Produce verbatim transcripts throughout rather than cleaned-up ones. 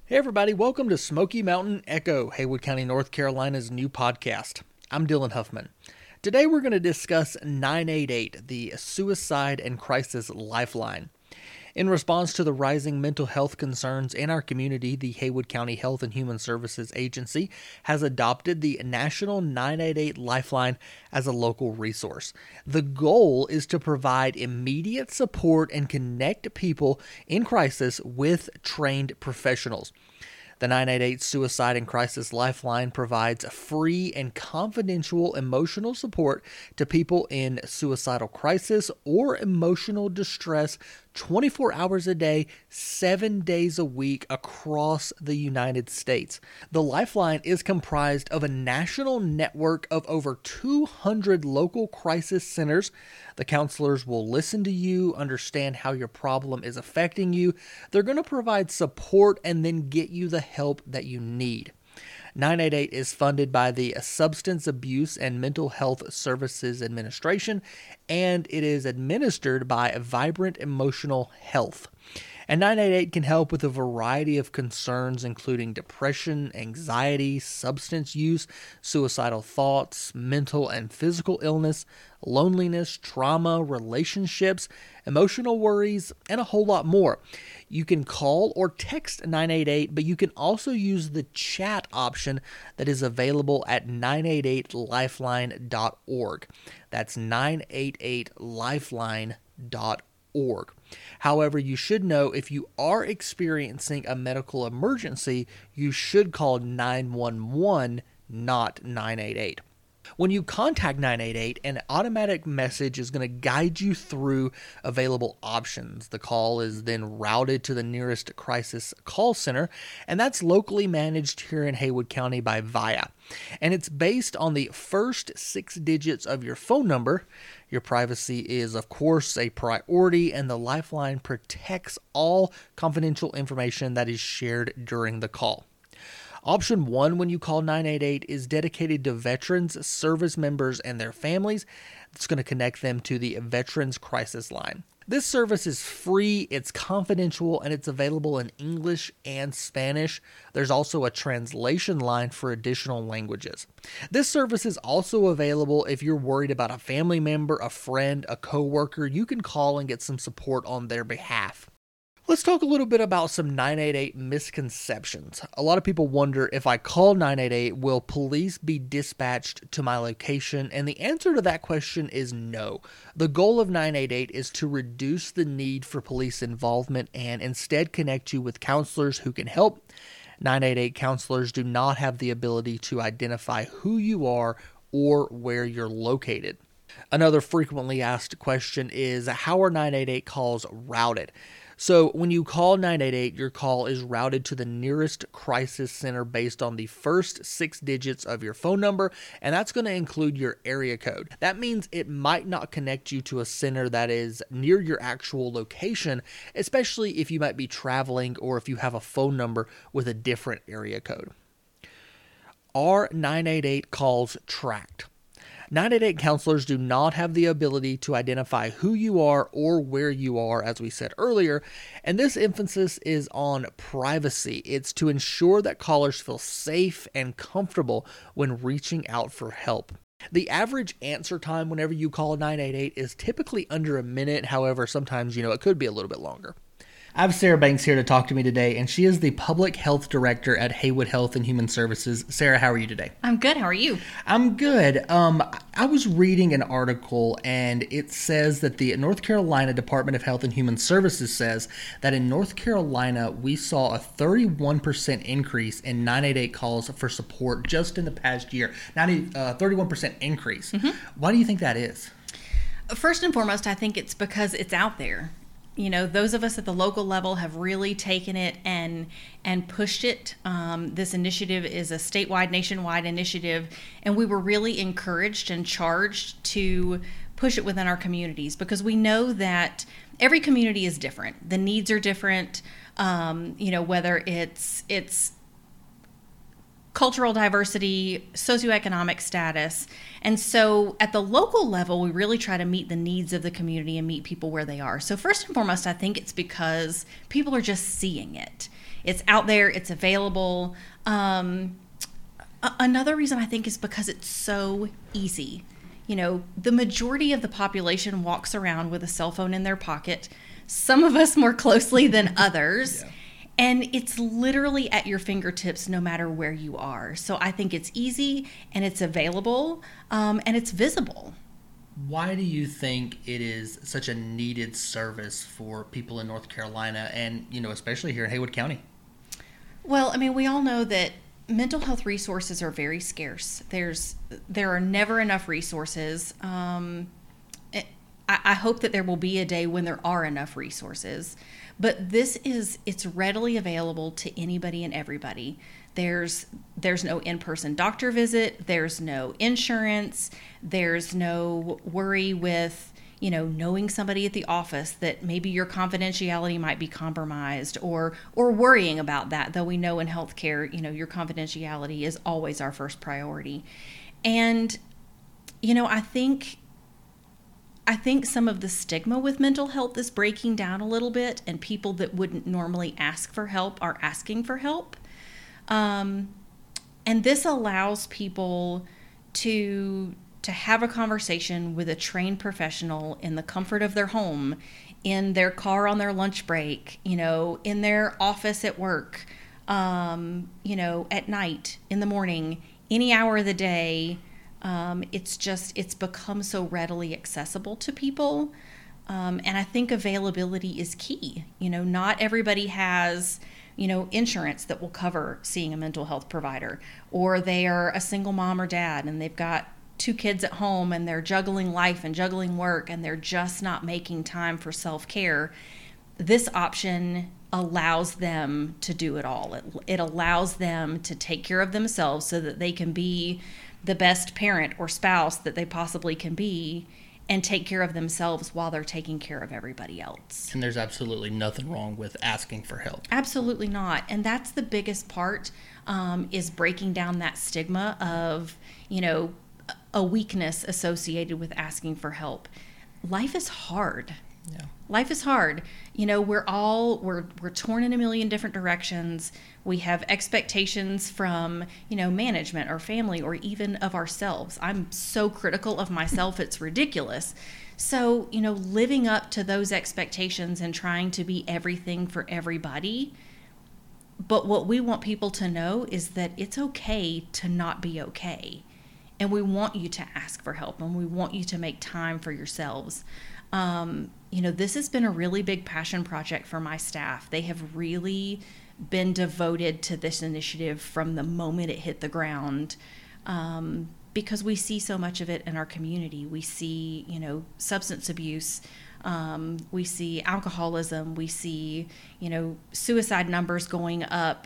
Hey everybody, welcome to Smoky Mountain Echo, Haywood County, North Carolina's new podcast. I'm Dylan Huffman. Today we're going to discuss nine eight eight, the Suicide and Crisis Lifeline. In response to the rising mental health concerns in our community, the Haywood County Health and Human Services Agency has adopted the National nine eight eight Lifeline as a local resource. The goal is to provide immediate support and connect people in crisis with trained professionals. The nine eight eight Suicide and Crisis Lifeline provides free and confidential emotional support to people in suicidal crisis or emotional distress twenty-four hours a day, seven days a week across the United States. The Lifeline is comprised of a national network of over two hundred local crisis centers. The counselors will listen to you, understand how your problem is affecting you. They're going to provide support and then get you the help that you need. nine eight eight is funded by the Substance Abuse and Mental Health Services Administration, and it is administered by Vibrant Emotional Health. And nine eight eight can help with a variety of concerns, including depression, anxiety, substance use, suicidal thoughts, mental and physical illness, loneliness, trauma, relationships, emotional worries, and a whole lot more. You can call or text nine eight eight, but you can also use the chat option that is available at nine eight eight lifeline dot org. That's nine eight eight lifeline dot org. However, you should know if you are experiencing a medical emergency, you should call nine one one, not nine eight eight. When you contact nine eight eight, an automatic message is going to guide you through available options. The call is then routed to the nearest crisis call center, and that's locally managed here in Haywood County by VIA. And it's based on the first six digits of your phone number. Your privacy is, of course, a priority, and the Lifeline protects all confidential information that is shared during the call. Option one when you call nine eight eight is dedicated to veterans, service members, and their families. It's going to connect them to the Veterans Crisis Line. This service is free, it's confidential, and it's available in English and Spanish. There's also a translation line for additional languages. This service is also available if you're worried about a family member, a friend, a coworker. You can call and get some support on their behalf. Let's talk a little bit about some nine eight eight misconceptions. A lot of people wonder, if I call nine eight eight, will police be dispatched to my location? And the answer to that question is no. The goal of nine eight eight is to reduce the need for police involvement and instead connect you with counselors who can help. nine eight eight counselors do not have the ability to identify who you are or where you're located. Another frequently asked question is, how are nine eight eight calls routed? So when you call nine eight eight, your call is routed to the nearest crisis center based on the first six digits of your phone number, and that's going to include your area code. That means it might not connect you to a center that is near your actual location, especially if you might be traveling or if you have a phone number with a different area code. Are nine eight eight calls tracked? nine eight eight counselors do not have the ability to identify who you are or where you are, as we said earlier, and this emphasis is on privacy. It's to ensure that callers feel safe and comfortable when reaching out for help. The average answer time whenever you call nine eight eight is typically under a minute. However, sometimes, you know, it could be a little bit longer. I have Sarah Banks here to talk to me today, and she is the Public Health Director at Haywood Health and Human Services. Sarah, how are you today? I'm good. How are you? I'm good. Um, I was reading an article, and it says that the North Carolina Department of Health and Human Services says that in North Carolina, we saw a thirty-one percent increase in nine eight eight calls for support just in the past year. ninety, uh, thirty-one percent increase. Mm-hmm. Why do you think that is? First and foremost, I think it's because it's out there. You know, those of us at the local level have really taken it and and pushed it. Um, this initiative is a statewide, nationwide initiative, and we were really encouraged and charged to push it within our communities because we know that every community is different. The needs are different. Um, you know, whether it's it's cultural diversity, socioeconomic status. And so at the local level, we really try to meet the needs of the community and meet people where they are. So first and foremost, I think it's because people are just seeing it. It's out there. It's available. Um, a- another reason I think is because it's so easy. You know, the majority of the population walks around with a cell phone in their pocket, some of us more closely than others. Yeah. And it's literally at your fingertips no matter where you are. So I think it's easy and it's available um, and it's visible. Why do you think it is such a needed service for people in North Carolina and, you know, especially here in Haywood County? Well, I mean, we all know that mental health resources are very scarce. There's there are never enough resources. Um, I, I hope that there will be a day when there are enough resources. But this is, it's readily available to anybody and everybody. There's there's no in-person doctor visit. There's no insurance. There's no worry with, you know, knowing somebody at the office that maybe your confidentiality might be compromised or or worrying about that, though we know in healthcare, you know, your confidentiality is always our first priority. And, you know, I think I think some of the stigma with mental health is breaking down a little bit, and people that wouldn't normally ask for help are asking for help. Um, and this allows people to to have a conversation with a trained professional in the comfort of their home, in their car on their lunch break, you know, in their office at work, um, you know, at night, in the morning, any hour of the day. Um, it's just, it's become so readily accessible to people. Um, and I think availability is key. You know, not everybody has, you know, insurance that will cover seeing a mental health provider, or they are a single mom or dad and they've got two kids at home and they're juggling life and juggling work and they're just not making time for self-care. This option allows them to do it all. It, it allows them to take care of themselves so that they can be the best parent or spouse that they possibly can be and take care of themselves while they're taking care of everybody else. And there's absolutely nothing wrong with asking for help. Absolutely not. And that's the biggest part, um, is breaking down that stigma of, you know, a weakness associated with asking for help. Life is hard. Yeah. Life is hard. You know, we're all, we're, we're torn in a million different directions. We have expectations from, you know, management or family or even of ourselves. I'm so critical of myself, it's ridiculous. So, you know, living up to those expectations and trying to be everything for everybody. But what we want people to know is that it's okay to not be okay. And we want you to ask for help and we want you to make time for yourselves. Um, you know, this has been a really big passion project for my staff. They have really been devoted to this initiative from the moment it hit the ground, um, because we see so much of it in our community. We see, you know, substance abuse, um, we see alcoholism, we see, you know, suicide numbers going up.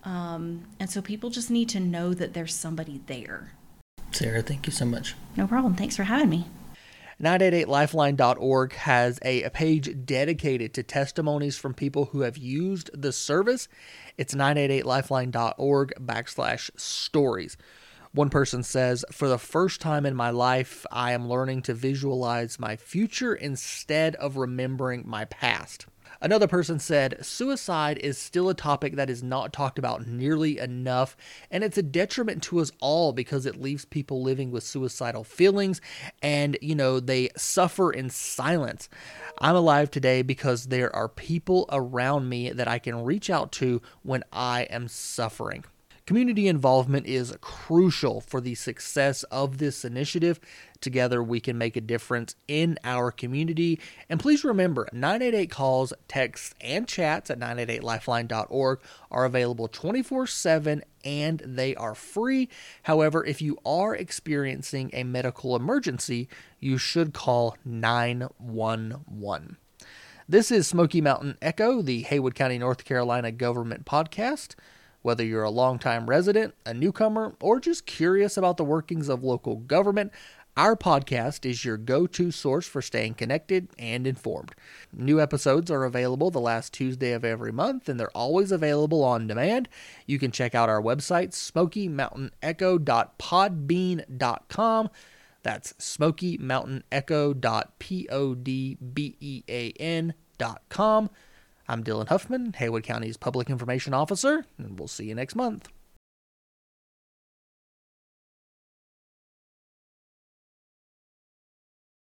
Um, and so people just need to know that there's somebody there. Sarah, thank you so much. No problem. Thanks for having me. nine eight eight lifeline dot org has a page dedicated to testimonies from people who have used the service. It's nine eight eight lifeline dot org backslash stories. One person says, for the first time in my life, I am learning to visualize my future instead of remembering my past. Another person said, suicide is still a topic that is not talked about nearly enough, and it's a detriment to us all because it leaves people living with suicidal feelings and, you know, they suffer in silence. I'm alive today because there are people around me that I can reach out to when I am suffering. Community involvement is crucial for the success of this initiative. Together, we can make a difference in our community. And please remember, nine eight eight calls, texts, and chats at nine eight eight lifeline dot org are available twenty-four seven and they are free. However, if you are experiencing a medical emergency, you should call nine one one. This is Smoky Mountain Echo, the Haywood County, North Carolina government podcast. Whether you're a longtime resident, a newcomer, or just curious about the workings of local government, our podcast is your go-to source for staying connected and informed. New episodes are available the last Tuesday of every month, and they're always available on demand. You can check out our website, smoky mountain echo dot podbean dot com. That's smoky mountain echo dot podbean dot com. I'm Dylan Huffman, Haywood County's Public Information Officer, and we'll see you next month.